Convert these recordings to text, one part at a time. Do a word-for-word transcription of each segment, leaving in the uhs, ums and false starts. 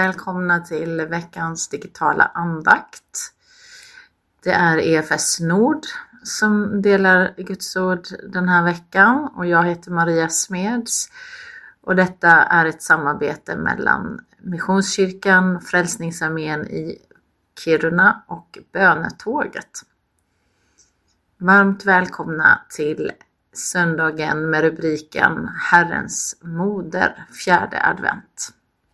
välkomna till veckans digitala andakt. Det är E F S Nord som delar Guds ord den här veckan och jag heter Maria Smeds och detta är ett samarbete mellan Missionskyrkan, Frälsningsarmén i Kiruna och Bönetåget. Varmt välkomna till söndagen med rubriken Herrens moder, fjärde advent.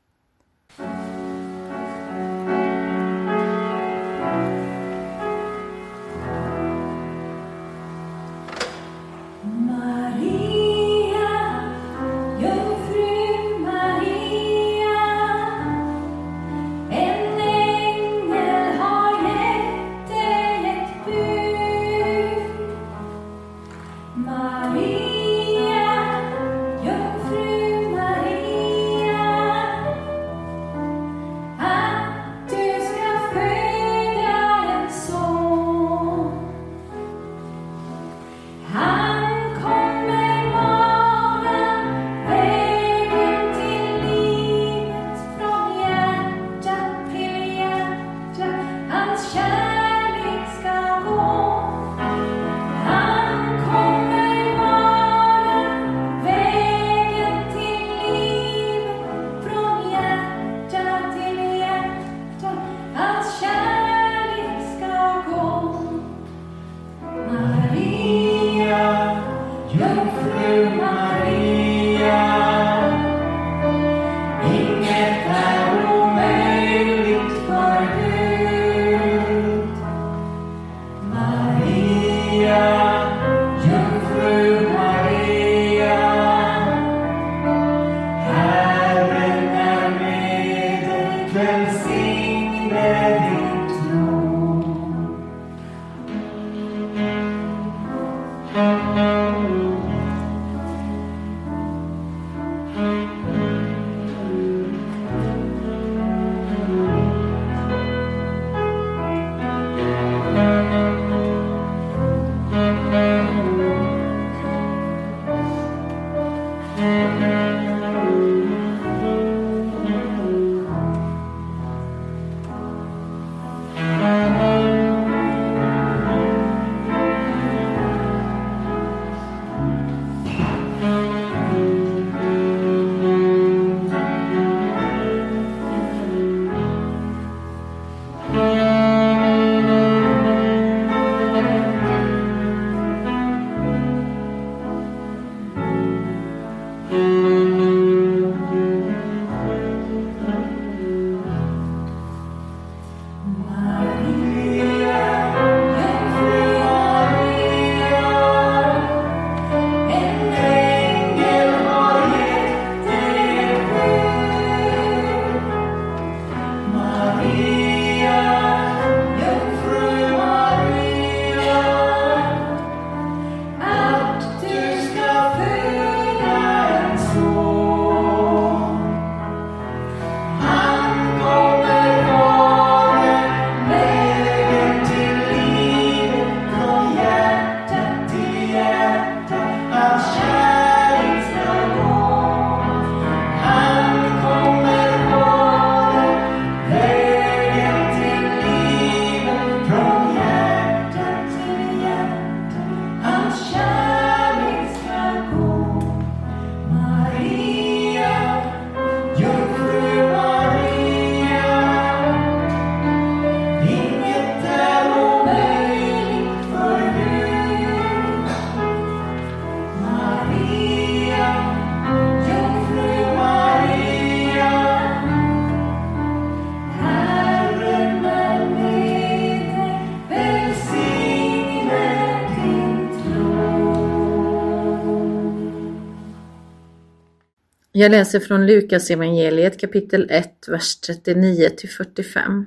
Jag läser från Lukas evangeliet kapitel ett, vers trettionio till fyrtiofem.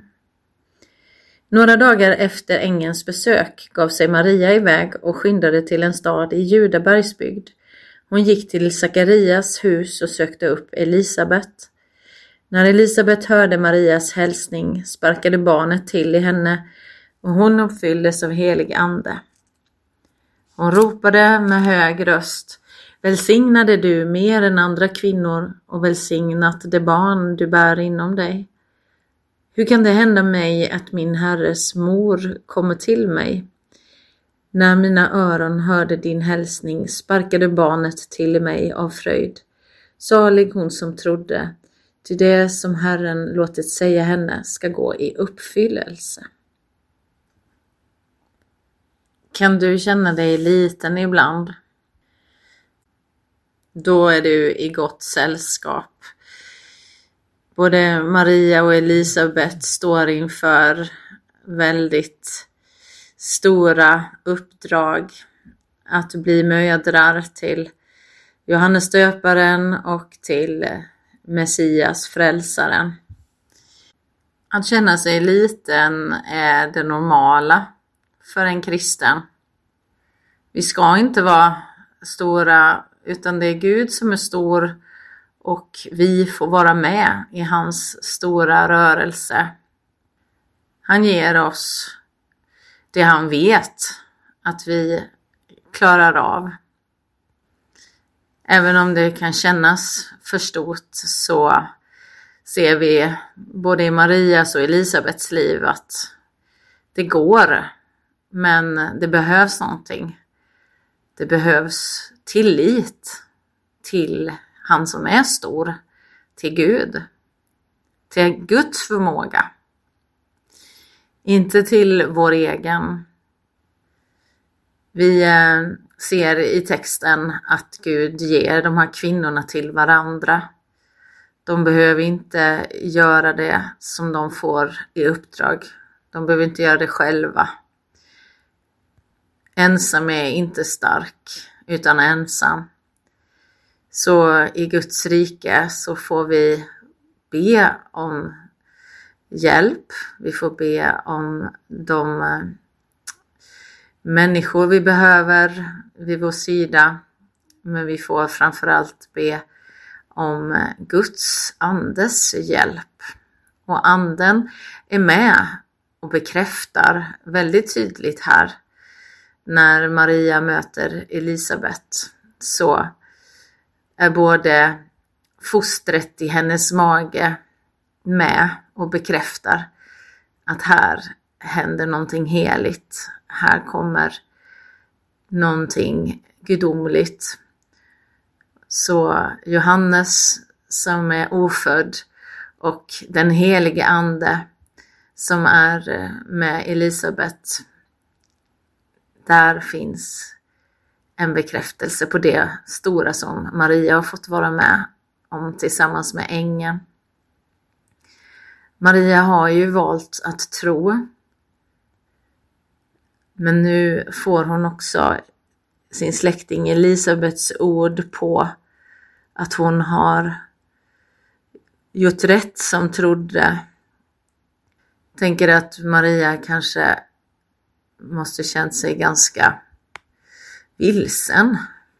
Några dagar efter ängelns besök gav sig Maria iväg och skyndade till en stad i Judabergsbygd. Hon gick till Sakarias hus och sökte upp Elisabet. När Elisabet hörde Marias hälsning sparkade barnet till i henne och hon uppfylldes av helig ande. Hon ropade med hög röst: Välsignade du mer än andra kvinnor och välsignat det barn du bär inom dig. Hur kan det hända mig att min Herres mor kommer till mig? När mina öron hörde din hälsning sparkade barnet till mig av fröjd. Salig hon som trodde, ty det som Herren låtit säga henne ska gå i uppfyllelse. Kan du känna dig liten ibland? Då är du i gott sällskap. Både Maria och Elisabet står inför väldigt stora uppdrag att bli mödrar till Johannes döparen och till Messias, frälsaren. Att känna sig liten är det normala för en kristen. Vi ska inte vara stora, utan det är Gud som är stor och vi får vara med i hans stora rörelse. Han ger oss det han vet att vi klarar av. Även om det kan kännas för stort så ser vi både i Marias och Elisabets liv att det går. Men det behövs någonting. Det behövs tillit till han som är stor, till Gud, till Guds förmåga. Inte till vår egen. Vi ser i texten att Gud ger de här kvinnorna till varandra. De behöver inte göra det som de får i uppdrag. De behöver inte göra det själva. Ensam är inte stark, utan ensam. Så i Guds rike så får vi be om hjälp. Vi får be om de människor vi behöver vid vår sida. Men vi får framförallt be om Guds andes hjälp. Och anden är med och bekräftar väldigt tydligt här. När Maria möter Elisabet så är både fostret i hennes mage med och bekräftar att här händer någonting heligt. Här kommer någonting gudomligt. Så Johannes som är ofödd och den helige ande som är med Elisabet, där finns en bekräftelse på det stora som Maria har fått vara med om tillsammans med ängeln. Maria har ju valt att tro. Men nu får hon också sin släkting Elisabets ord på att hon har gjort rätt som trodde. Tänker att Maria kanske måste känt sig ganska vilsen.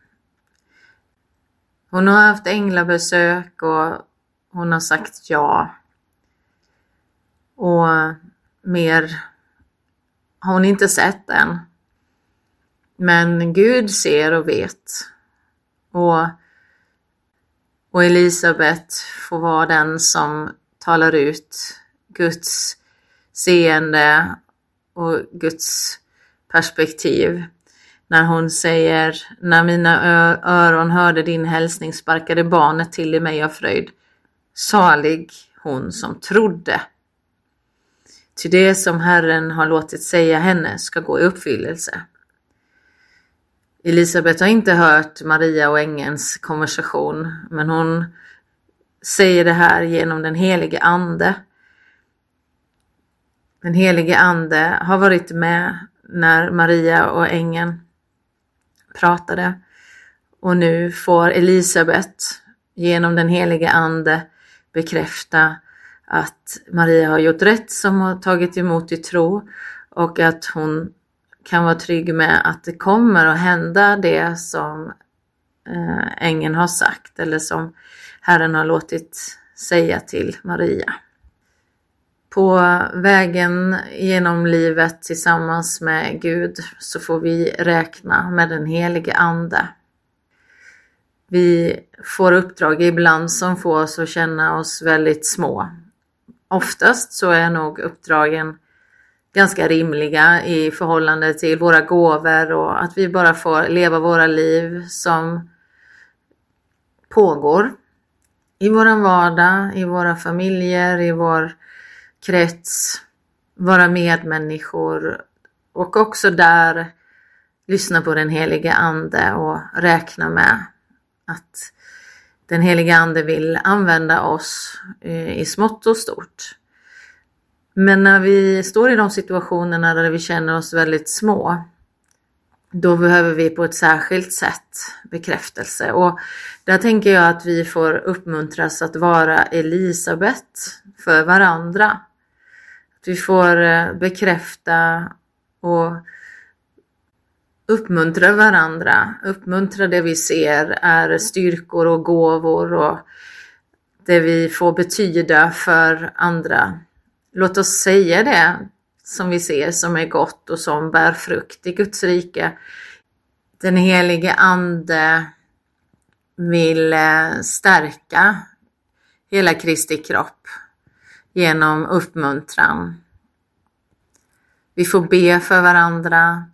Hon har haft änglabesök och hon har sagt ja. Och mer har hon inte sett än. Men Gud ser och vet. Och, och Elisabet får vara den som talar ut Guds seende och Guds perspektiv. När hon säger, när mina öron hörde din hälsning sparkade barnet till i mig av fröjd. Salig hon som trodde. Till det som Herren har låtit säga henne ska gå i uppfyllelse. Elisabet har inte hört Maria och ängelns konversation, men hon säger det här genom den helige ande. Den helige ande har varit med när Maria och ängeln pratade. Och nu får Elisabet genom den helige ande bekräfta att Maria har gjort rätt som har tagit emot i tro. Och att hon kan vara trygg med att det kommer att hända det som ängeln har sagt. Eller som Herren har låtit säga till Maria. På vägen genom livet tillsammans med Gud så får vi räkna med den helige ande. Vi får uppdrag ibland som får oss att känna oss väldigt små. oftast så är nog uppdragen ganska rimliga i förhållande till våra gåvor och att vi bara får leva våra liv som pågår i våran vardag, i våra familjer, i vår krets, våra medmänniskor och också där lyssna på den heliga ande och räkna med att den heliga ande vill använda oss i smått och stort. Men när vi står i de situationerna där vi känner oss väldigt små, då behöver vi på ett särskilt sätt bekräftelse. Och där tänker jag att vi får uppmuntras att vara Elisabet för varandra. Att vi får bekräfta och uppmuntra varandra. Uppmuntra det vi ser är styrkor och gåvor och det vi får betyda för andra. Låt oss säga det som vi ser som är gott och som bär frukt i Guds rike. Den helige ande vill stärka hela Kristi kropp genom uppmuntran. Vi får be för varandra.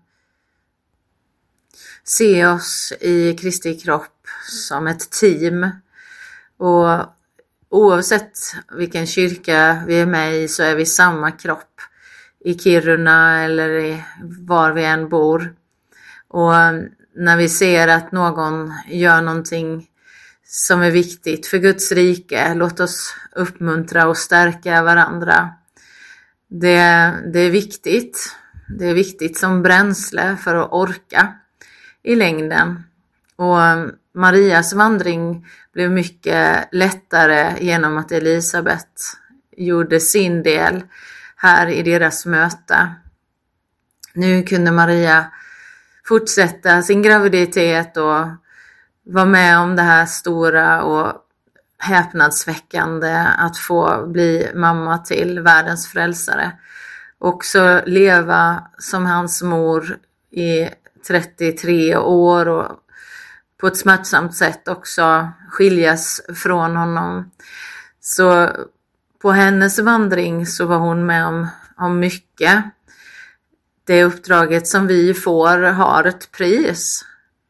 Se oss i Kristi kropp som ett team. Och oavsett vilken kyrka vi är med i så är vi samma kropp. I Kiruna eller i var vi än bor. Och när vi ser att någon gör någonting som är viktigt för Guds rike, låt oss uppmuntra och stärka varandra. Det, det är viktigt. Det är viktigt som bränsle för att orka i längden. Och Marias vandring blev mycket lättare genom att Elisabet gjorde sin del här i deras möte. Nu kunde Maria fortsätta sin graviditet och vara med om det här stora och häpnadsväckande att få bli mamma till världens frälsare. Och så leva som hans mor i trettiotre år och på ett smärtsamt sätt också skiljas från honom. Så på hennes vandring så var hon med om, om mycket. Det uppdraget som vi får har ett pris.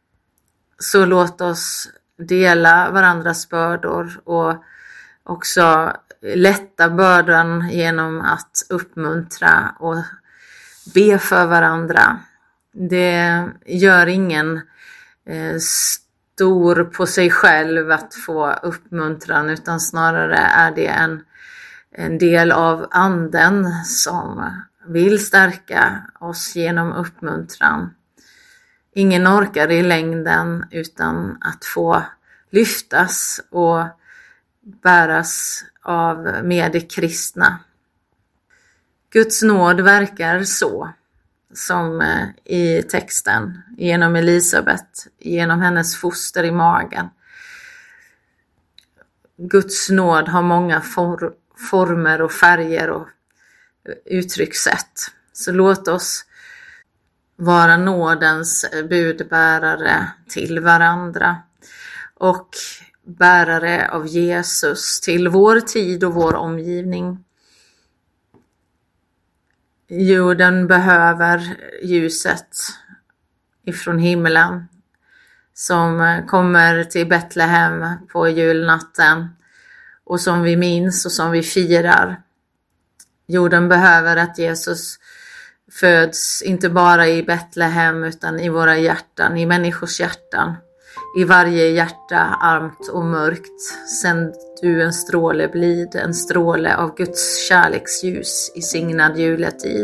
Så låt oss dela varandras bördor och också lätta bördan genom att uppmuntra och be för varandra. Det gör ingen eh, stor på sig själv att få uppmuntran, utan snarare är det en, en del av anden som vill stärka oss genom uppmuntran. Ingen orkar i längden utan att få lyftas och bäras av medkristna. Guds nåd verkar så, som i texten, genom Elisabet, genom hennes foster i magen. Guds nåd har många for- former och färger och uttryckssätt. Så låt oss vara nådens budbärare till varandra och bärare av Jesus till vår tid och vår omgivning. Jorden behöver ljuset ifrån himlen som kommer till Betlehem på julnatten och som vi minns och som vi firar. Jorden behöver att Jesus föds inte bara i Betlehem utan i våra hjärtan, i människors hjärtan. I varje hjärta, armt och mörkt, sänd du en stråle blid, en stråle av Guds kärleksljus i signad juletid.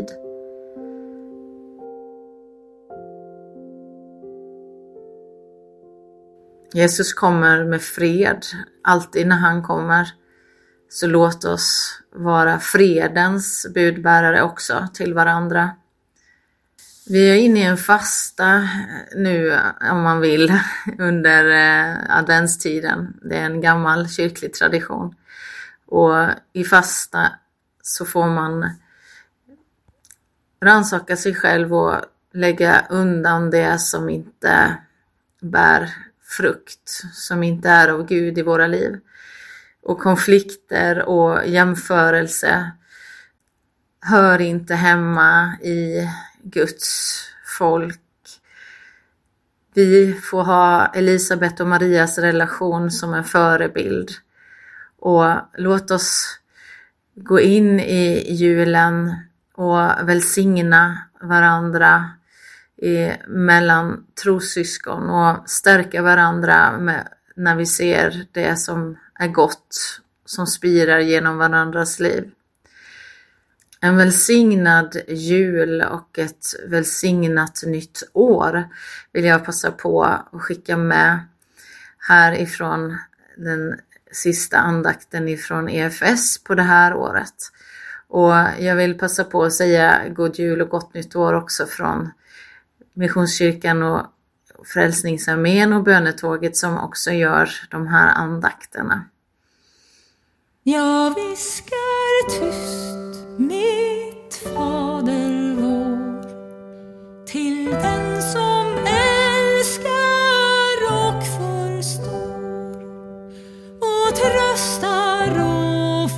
Jesus kommer med fred, alltid när han kommer. Så låt oss vara fredens budbärare också till varandra. Vi är inne i en fasta nu, om man vill, under adventstiden. Det är en gammal kyrklig tradition. Och i fasta så får man rannsaka sig själv och lägga undan det som inte bär frukt, som inte är av Gud i våra liv. och konflikter och jämförelse hör inte hemma i Guds folk. Vi får ha Elisabet och Marias relation som en förebild. Och låt oss gå in i julen och välsigna varandra i, mellan trossyskon och stärka varandra med, när vi ser det som är gott som spirar genom varandras liv. En välsignad jul och ett välsignat nytt år vill jag passa på att skicka med härifrån den sista andakten ifrån E F S på det här året. Och jag vill passa på att säga god jul och gott nytt år också från Missionskyrkan och Frälsningsarmén och bönetåget som också gör de här andakterna. Jag viskar tyst mitt Fader vår till den som älskar och förstår och tröstar och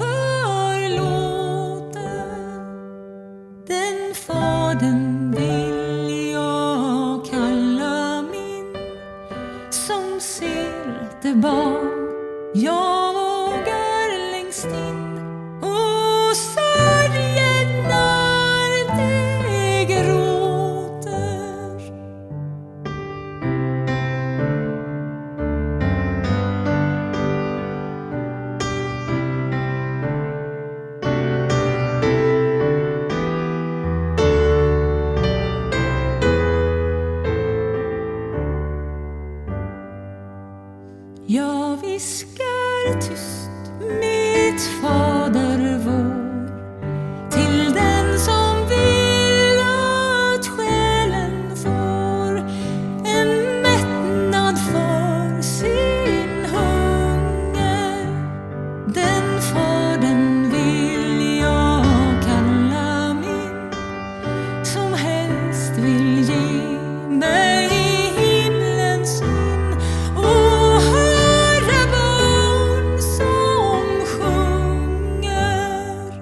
förlåter. Den Fadern vill jag kalla min, som ser det barn jag vågar längst in och sörjer när det gråter. Jag viskar tyst mitt Fader vår till den som vill att själen får en mättnad för sin hunger. Den Fadern vill jag kalla min, som helst vill ge mig himlens in och höra barn som sjunger.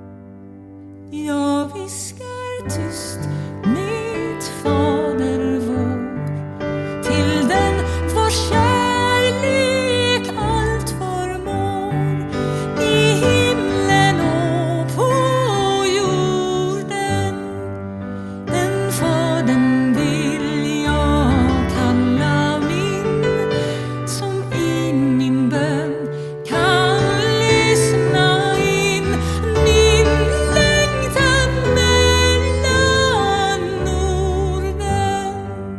Jag viskar tyst mitt Fader vår till den vars kärlek allt förmår i himlen och på jorden. Den Fadern vill jag kalla min, som i min bön kan lyssna in min längtan mellan Norden.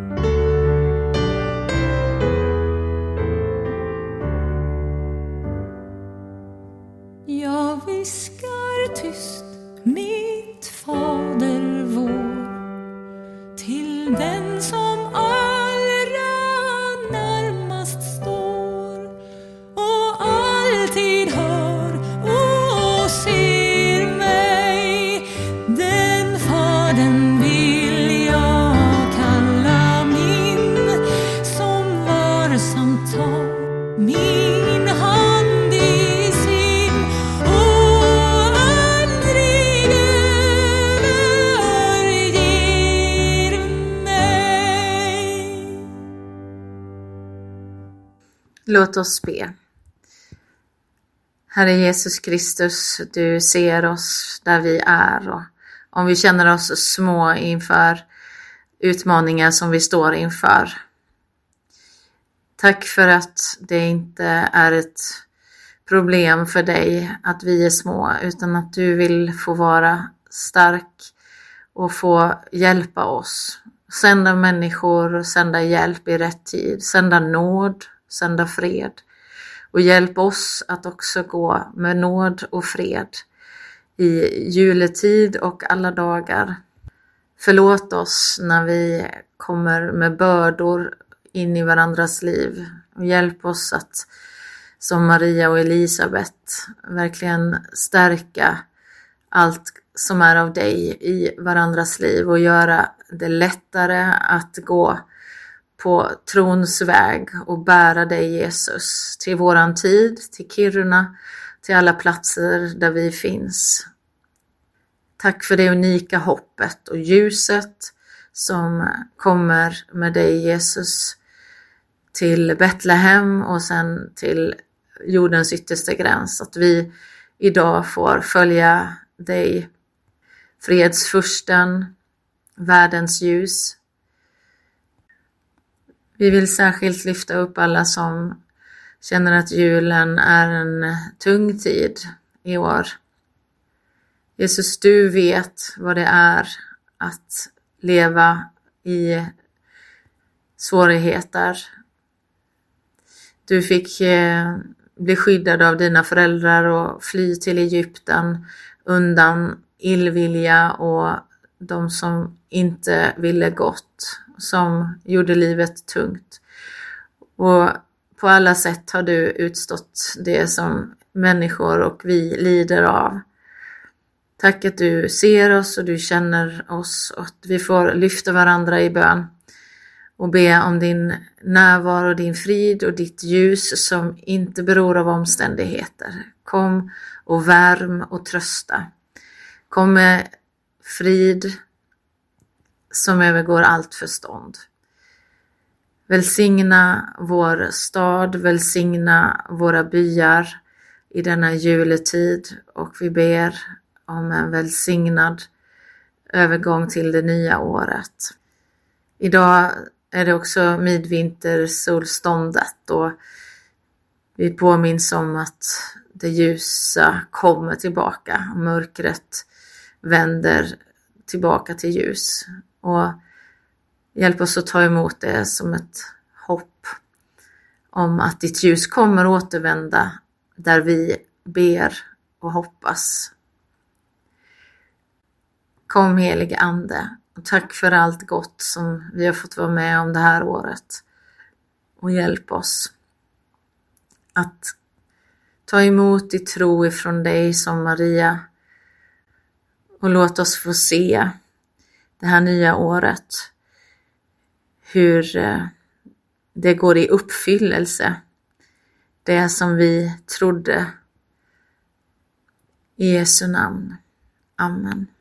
Jag viskar tyst mitt Fader vår till den som allra närmast står och alltid hör och ser mig. Den Fadern vill jag kalla min, som varsamt tar min hand i sin och aldrig överger mig. Låt oss be. Herre Jesus Kristus, du ser oss där vi är, och om vi känner oss små inför utmaningar som vi står inför. Tack för att det inte är ett problem för dig att vi är små, utan att du vill få vara stark och få hjälpa oss. Sända människor, sända hjälp i rätt tid, sända nåd, sända fred. Och hjälp oss att också gå med nåd och fred i juletid och alla dagar. Förlåt oss när vi kommer med bördor in i varandras liv. Och hjälp oss att, som Maria och Elisabet, verkligen stärka allt som är av dig i varandras liv och göra det lättare att gå på trons väg och bära dig, Jesus, till våran tid, till Kiruna, till alla platser där vi finns. Tack för det unika hoppet och ljuset som kommer med dig, Jesus, till Betlehem och sen till jordens yttersta gräns. Att vi idag får följa dig, fredsfursten, världens ljus. Vi vill särskilt lyfta upp alla som känner att julen är en tung tid i år. Jesus, du vet vad det är att leva i svårigheter. Du fick eh, bli skyddad av dina föräldrar och fly till Egypten undan illvilja och de som inte ville gott, som gjorde livet tungt. Och på alla sätt har du utstått det som människor och vi lider av. Tack att du ser oss och du känner oss och att vi får lyfta varandra i bön och be om din närvaro, din frid och ditt ljus som inte beror av omständigheter. Kom och värm och trösta. Kom med frid som övergår allt förstånd. Välsigna vår stad, välsigna våra byar i denna juletid och vi ber om en välsignad övergång till det nya året. Idag är det också midvintersolståndet och vi påminns om att det ljusa kommer tillbaka och mörkret vänder tillbaka till ljus. Och hjälp oss att ta emot det som ett hopp om att ditt ljus kommer återvända där vi ber och hoppas. Kom helige ande och tack för allt gott som vi har fått vara med om det här året. Och hjälp oss att ta emot i tro ifrån dig som Maria. Och låt oss få se det här nya året. Hur det går i uppfyllelse. Det som vi trodde. I Jesu namn. Amen.